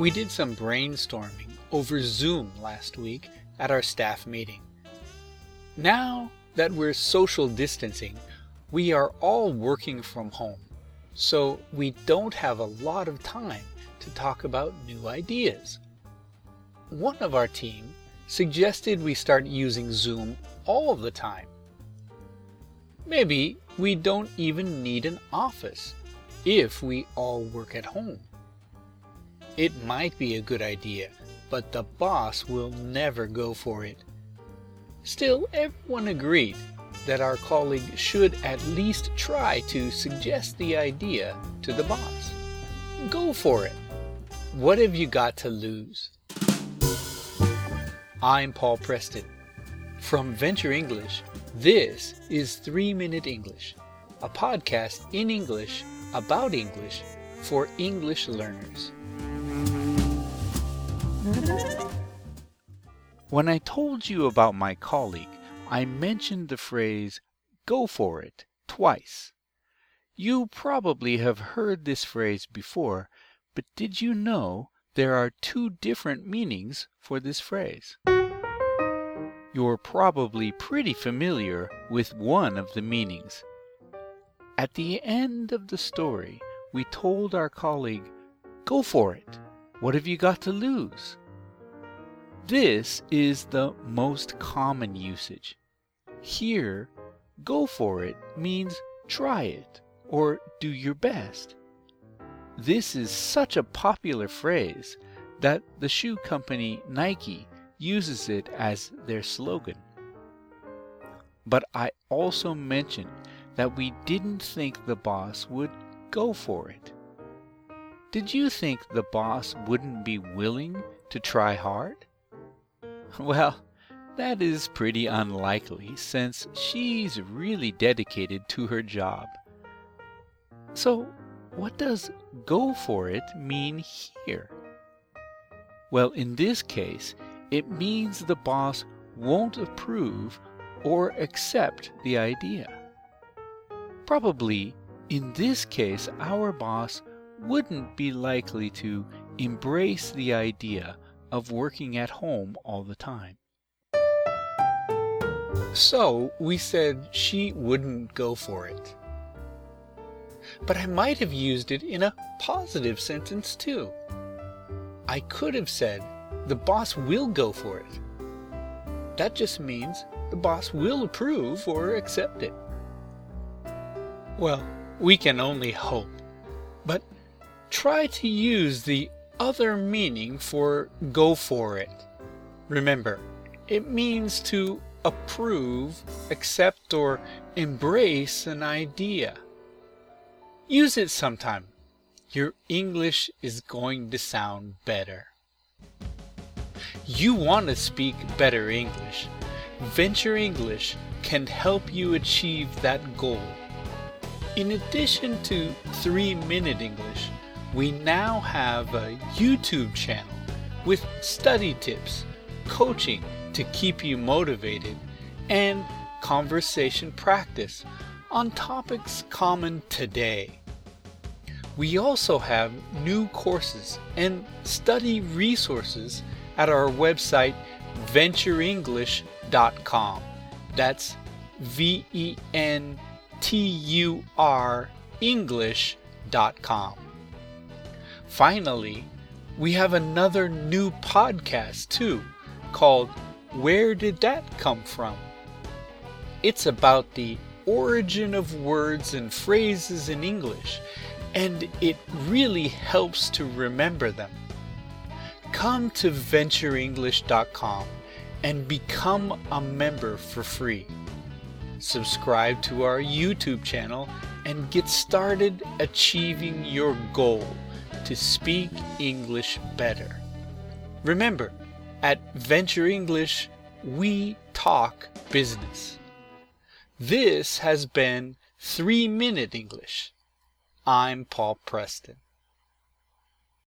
We did some brainstorming over Zoom last week at our staff meeting. Now that we're social distancing, we are all working from home, so we don't have a lot of time to talk about new ideas. One of our team suggested we start using Zoom all the time. Maybe we don't even need an office if we all work at home. It might be a good idea, but the boss will never go for it. Still, everyone agreed that our colleague should at least try to suggest the idea to the boss. Go for it. What have you got to lose? I'm Paul Preston. From Venture English, this is 3 Minute English, a podcast in English about English for English learners. When I told you about my colleague, I mentioned the phrase, "go for it," twice. You probably have heard this phrase before, but did you know there are 2 different meanings for this phrase? You're probably pretty familiar with one of the meanings. At the end of the story, we told our colleague, "Go for it. What have you got to lose?" This is the most common usage. Here, go for it means try it or do your best. This is such a popular phrase that the shoe company Nike uses it as their slogan. But I also mentioned that we didn't think the boss would go for it. Did you think the boss wouldn't be willing to try hard? Well, that is pretty unlikely since she's really dedicated to her job. So, what does go for it mean here? Well, in this case, it means the boss won't approve or accept the idea. Probably, in this case, our boss wouldn't be likely to embrace the idea of working at home all the time. So we said she wouldn't go for it. But I might have used it in a positive sentence too. I could have said, the boss will go for it. That just means the boss will approve or accept it. Well, we can only hope. But try to use the other meaning for go for it. Remember, it means to approve, accept, or embrace an idea. Use it sometime. Your English is going to sound better. You want to speak better English. Venture English can help you achieve that goal. In addition to 3 Minute English, we now have a YouTube channel with study tips, coaching to keep you motivated, and conversation practice on topics common today. We also have new courses and study resources at our website ventureenglish.com. That's VENTUR English.com. Finally, we have another new podcast too, called Where Did That Come From? It's about the origin of words and phrases in English, and it really helps to remember them. Come to ventureenglish.com and become a member for free. Subscribe to our YouTube channel and get started achieving your goal to speak English better. Remember, at Venture English, we talk business. This has been 3 Minute English. I'm Paul Preston.